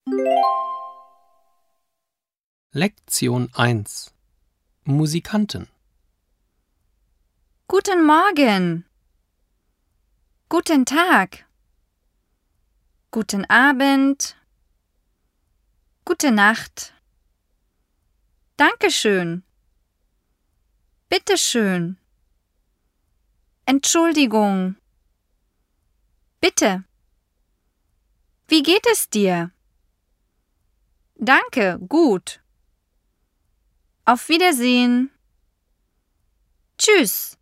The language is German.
Lektion 1 Musikanten. Guten Morgen. Guten Tag. Guten Abend. Gute Nacht. Dankeschön. Bitteschön. Entschuldigung. Bitte. Wie geht es dir? Danke, gut. Auf Wiedersehen. Tschüss.